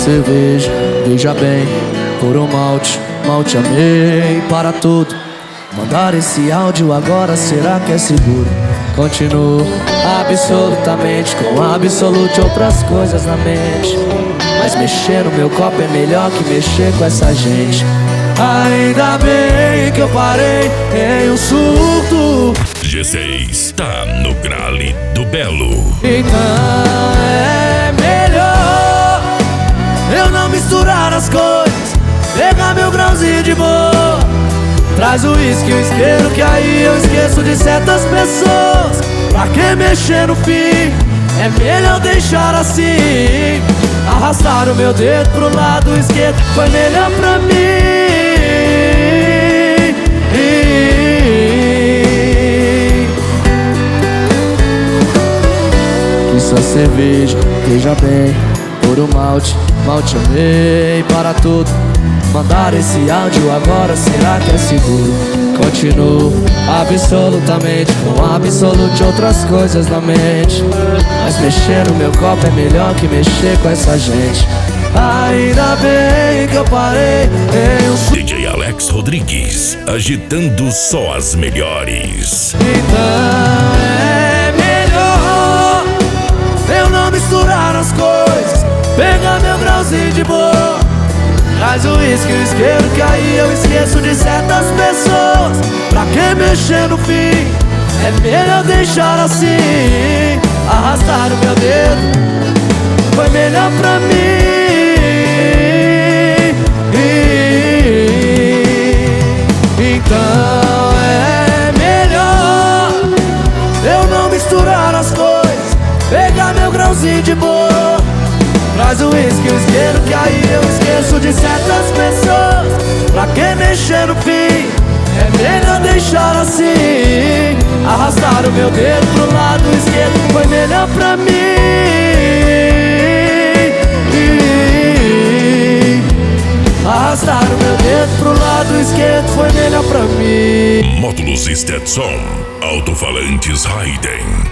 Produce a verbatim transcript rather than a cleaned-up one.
cerveja, veja bem, por um malte, mal te amei para tudo. Mandar esse áudio agora, será que é seguro? Continuo absolutamente com absolute outras coisas na mente, mas mexer no meu copo é melhor que mexer com essa gente. Ainda bem que eu parei em um surto. G seis tá no Grale do Belo. Então é melhor eu não misturar as coisas, pegar meu grãozinho de boa. Traz o uísque e o isqueiro, que aí eu esqueço de certas pessoas. Pra que mexer no fim? É melhor deixar assim. Arrastar o meu dedo pro lado esquerdo foi melhor pra mim. Isso é cerveja, veja bem, por um malte, mal te amei para tudo. Mandar esse áudio agora, será que é seguro? Continuo absolutamente com absolute outras coisas na mente, mas mexer no meu copo é melhor que mexer com essa gente. Ainda bem que eu parei em um... D J Alex Rodrigues, agitando só as melhores. Então é melhor eu não misturar as coisas, pegar meu grauzinho de boa. Traz o uísque e o isqueiro, que aí eu esqueço de certas pessoas. Pra que mexer no fim? É melhor deixar assim. Arrastar o meu dedo foi melhor pra mim. Então é melhor eu não misturar as coisas, pegar meu grãozinho de boa. Traz o uísque e o isqueiro, que aí eu esqueço de certas pessoas. Pra que mexer no fim? É melhor deixar assim. Arrastar o meu dedo pro lado esquerdo foi melhor pra mim. Arrastar o meu dedo pro lado esquerdo foi melhor pra mim. Módulos Stetson, alto-falantes Hayden.